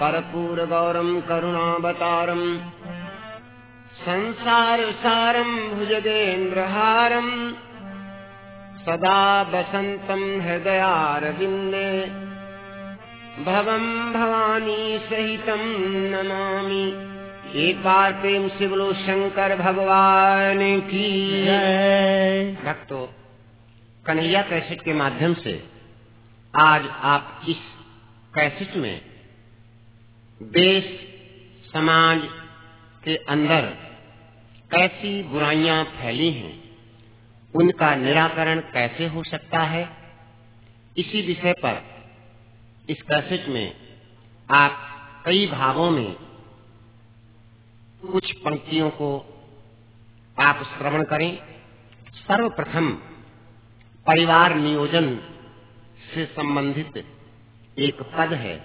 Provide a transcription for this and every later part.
कर्पूर गौरम करुणावतारम संसार सारम भुजगेन्द्रहारम सदा वसंतम हृदयारविंदे भवम भवानी सहितम नमामि। एक बार प्रेम से बोलो शंकर भगवान की जय। भक्तों, कन्हैया कैसेट के माध्यम से आज आप इस कैसेट में देश समाज के अंदर कैसी बुराइयां फैली हैं, उनका निराकरण कैसे हो सकता है, इसी विषय पर इस कैसेट में आप कई भागों में कुछ पंक्तियों को आप श्रवण करें। सर्वप्रथम परिवार नियोजन से संबंधित एक पद है।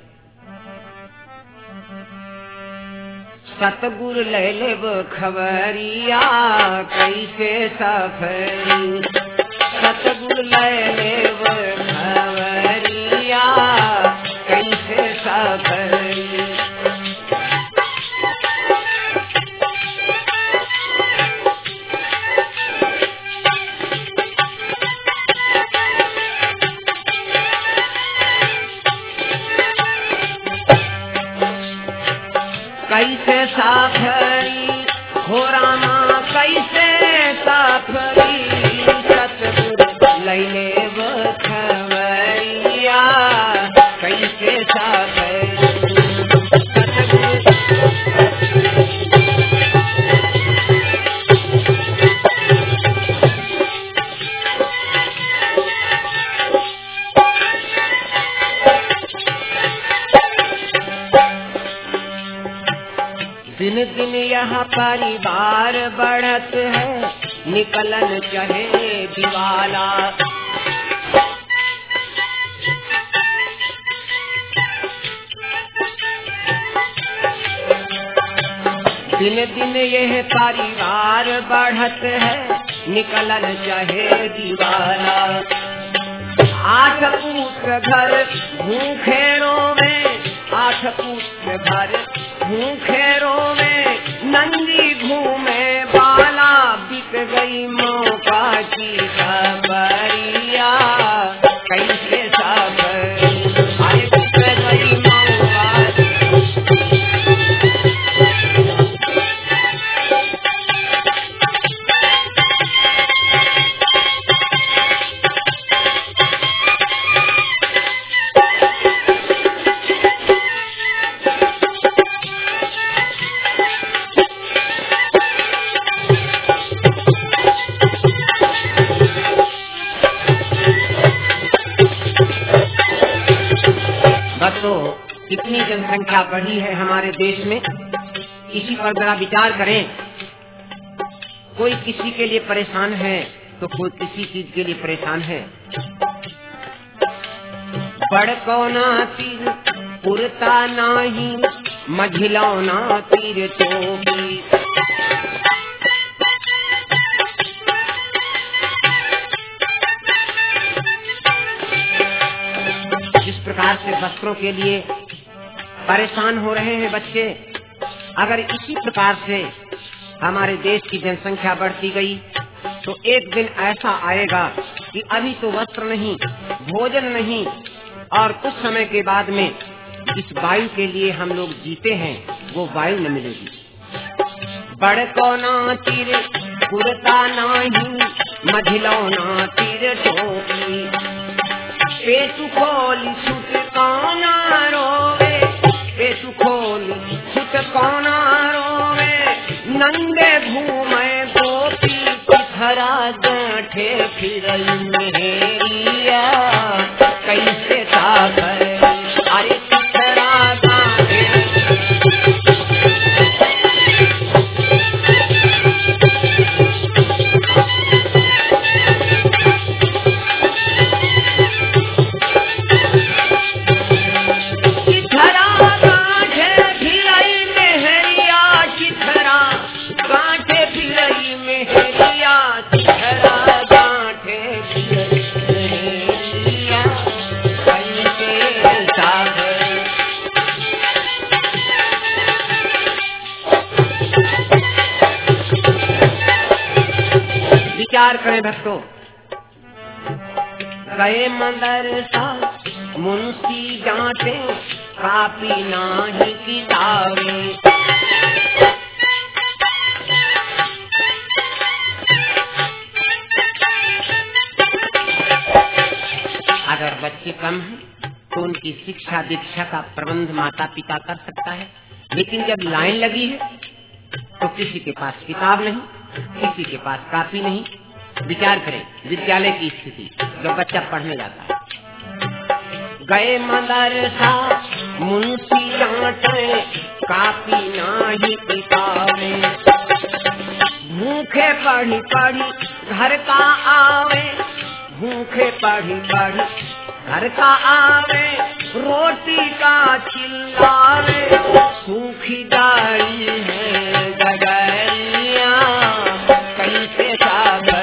सतगुरु ले लेब खबरिया कैसे सफरी, सतगुरु ले लेब खबरिया कैसे सफरी। कैसे साफरी हो रामा कैसे साफरी, सतगुरु लैले खबरिया कैसे साफरी। दिन दिन यह परिवार बढ़त है, निकलन चाहे दिवाला। दिन दिन यह परिवार बढ़त है, निकलन चाहे दिवाला। 8 पुत्र घर भूखेरों में, 8 पुत्र घर भूखेरों में, नंदी घूमे बाला बिक गई मौका की खबरिया कैसे साफरी, अरे बिक गई मौका। कितनी जनसंख्या बढ़ी है हमारे देश में, इसी पर जरा विचार करें। कोई किसी के लिए परेशान है तो कोई किसी चीज के लिए परेशान है। बड़कौना तीर पुरता नाही, मझिलौना तीर चोगी। जिस प्रकार से वस्त्रों के लिए परेशान हो रहे हैं बच्चे, अगर इसी प्रकार से हमारे देश की जनसंख्या बढ़ती गई तो एक दिन ऐसा आएगा कि अभी तो वस्त्र नहीं, भोजन नहीं, और कुछ समय के बाद में जिस वायु के लिए हम लोग जीते हैं वो वायु न मिलेगी। बड़कौना तीर पुरता नाही, मझिलौना तीर टोपी। पेटु खोली सुत कौना रोवे, पेटु खोली सुत कौना रोवे। नंगे घूमे गोपी पिथरा गांठे फिरई मेरिया कैसे साफरी, अरे पिथरा गांठे। विचार करें भक्तों। गए मदरसा मुंशी जांचे, कापी नाही किताबें। अगर बच्चे कम हैं तो उनकी शिक्षा दीक्षा का प्रबंध माता पिता कर सकता है, लेकिन जब लाइन लगी है तो किसी के पास किताब नहीं, किसी के पास कापी नहीं। विचार करें विद्यालय की स्थिति, जब बच्चा पढ़ने जाता है। गए मदरसा मुंशी जांचे, कापी नाही किताबें। भूखे पढ़ी पढ़ी घर का आवे, भूखे पढ़ी पढ़ी घर का आवे, रोटी का चिल्लावे। सूखी दाई है गगरिया, कैसे सागर।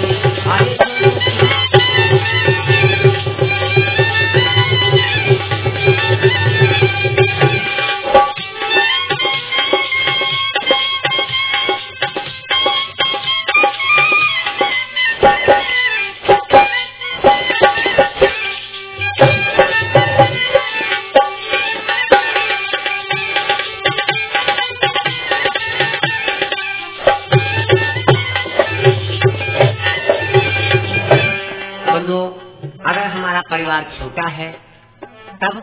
परिवार छोटा है तब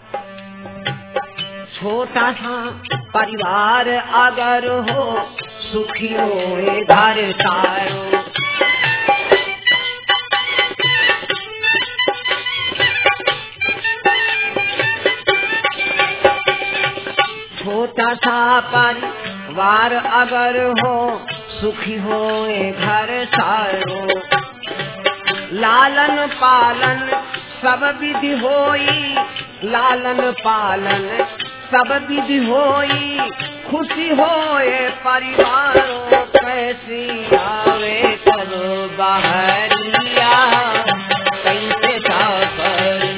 छोटा सा परिवार अगर हो, सुखी होए घर सारो। छोटा सा परिवार अगर हो, सुखी होए घर सारो। लालन पालन सब विधि होई, लालन पालन सब विधि होई। खुशी होए परिवारों, कैसी आवे तब बहरिया, कैसे साफरी।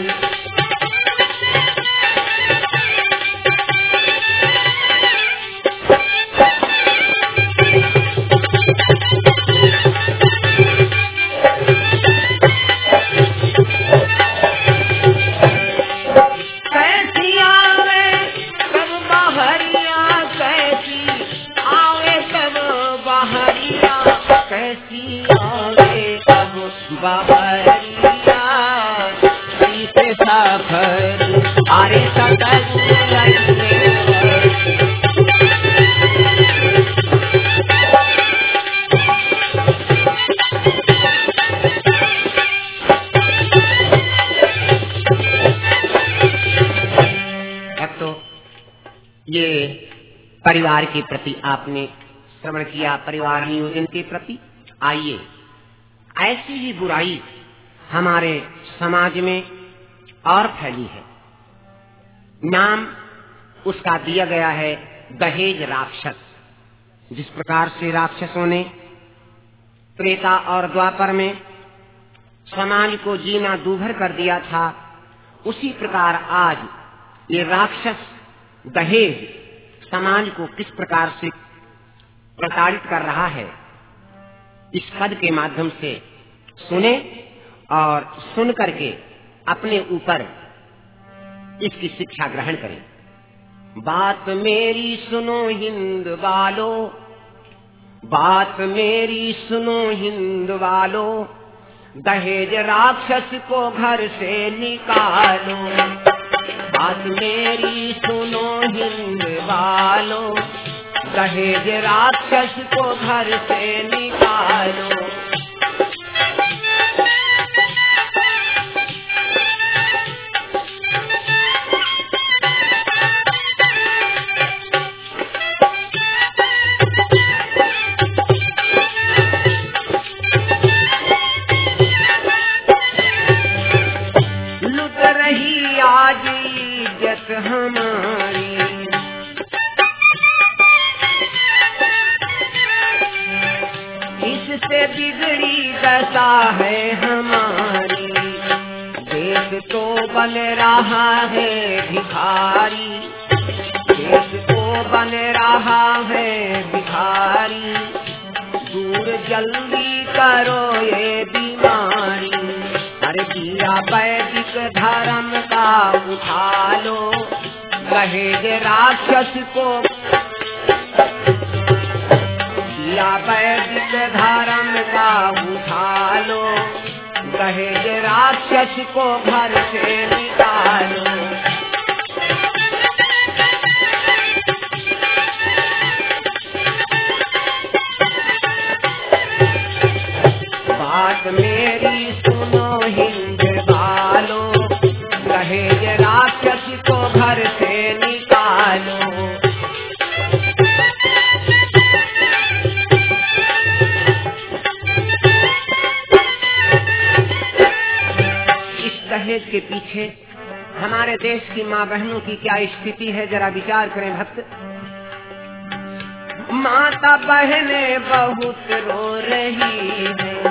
परिवार के प्रति आपने श्रवण किया, परिवार नियोजन के प्रति। आइए, ऐसी ही बुराई हमारे समाज में और फैली है। नाम उसका दिया गया है दहेज राक्षस। जिस प्रकार से राक्षसों ने त्रेता और द्वापर में समाज को जीना दूभर कर दिया था, उसी प्रकार आज ये राक्षस दहेज समाज को किस प्रकार से प्रताड़ित कर रहा है, इस पद के माध्यम से सुने और सुन करके अपने ऊपर इसकी शिक्षा ग्रहण करें। बात मेरी सुनो हिंद वालो, बात मेरी सुनो हिंद वालो, दहेज राक्षस को घर से निकालो। बात मेरी सुनो हिंद वालो, दहेज राक्षस को घर से निकालो। लुट रही आज इज्जत हमारी, इससे बिगड़ी दशा है हमारी। देश तो बन रहा है भिखारी, देश तो बन रहा है भिखारी। दूर जल्दी करो ये बीमारी। अरे दिया वैदिक धर्म का उठा लो, कहे राक्षस को। दिया वैदिक धर्म का उठा लो, कहे राक्षस को घर से निकालो। बात मेरी सुनो हिंद वालो, कहे राक्षस को घर से निकालो। इस दहेज के पीछे हमारे देश की माँ बहनों की क्या स्थिति है, जरा विचार करें भक्त। माता बहनें बहुत रो रही हैं,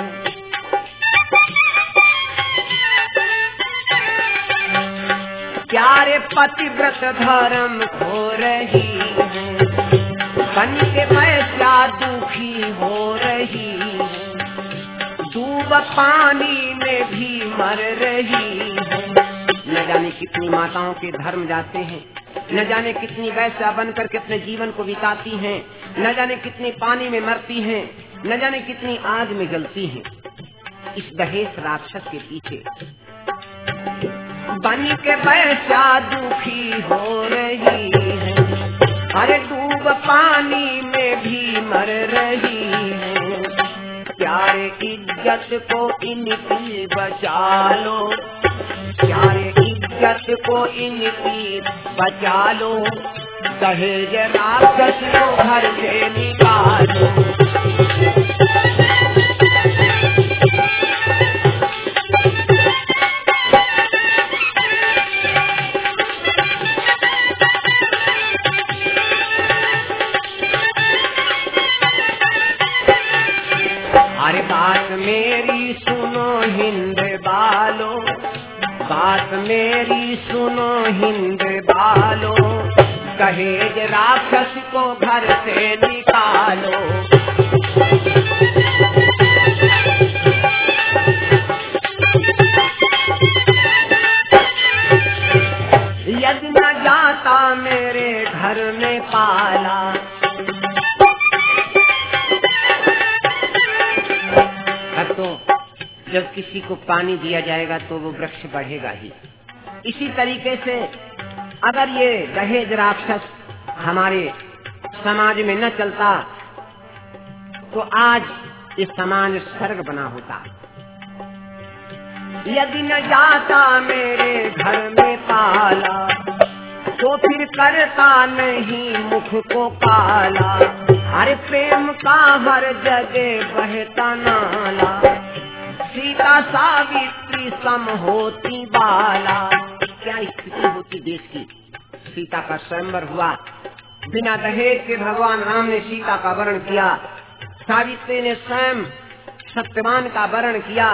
प्यारे पतिव्रत धर्म खो रही है, बन के पैसा दुखी हो रही है, डूब पानी में भी मर रही है। न जाने कितनी माताओं के धर्म जाते हैं, न जाने कितनी वैश्या बनकर के अपने जीवन को बिताती हैं, न जाने कितनी पानी में मरती हैं, न जाने कितनी आग में जलती हैं इस दहेज राक्षस के पीछे। बन के वैश्या दुखी हो रही है, अरे डूब पानी में भी मर रही है। प्यारे इज्जत को इनकी बचा लो, प्यारे इज्जत को इनकी बचा लो, दहेज राक्षस को घर से निकालो। अरे बात मेरी सुनो हिंद बालो, बात मेरी सुनो हिंद बालो, कहे राक्षस को घर से निकालो। यदि न जाता मेरे घर में पाला, तो जब किसी को पानी दिया जाएगा तो वो वृक्ष बढ़ेगा ही। इसी तरीके से अगर ये दहेज राक्षस हमारे समाज में न चलता तो आज ये समाज स्वर्ग बना होता। यदि न जाता मेरे घर में पाला, तो फिर करता नहीं मुख को काला। अरे प्रेम का हर जगह बहता नाला, सीता सावित्री सम होती बाला। क्या स्थिति होती देश की। सीता का स्वयंवर हुआ, बिना दहेज के भगवान राम ने सीता का वरण किया, सावित्री ने स्वयं सत्यवान का वरण किया।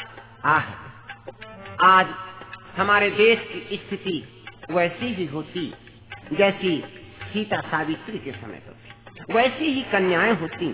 आज हमारे देश की स्थिति वैसी ही होती जैसी सीता सावित्री के समय होती, वैसी ही कन्याएं होती।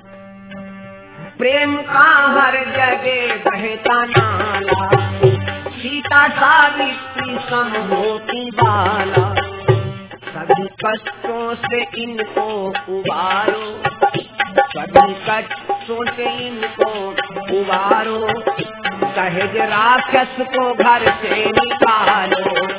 प्रेम का हर जगह बहता नाला, सीता सावित्री सम होती बाला। सभी कष्टों से इनको उबारो, सभी कष्टों से इनको उबारो, दहेज राक्षस को घर से निकालो।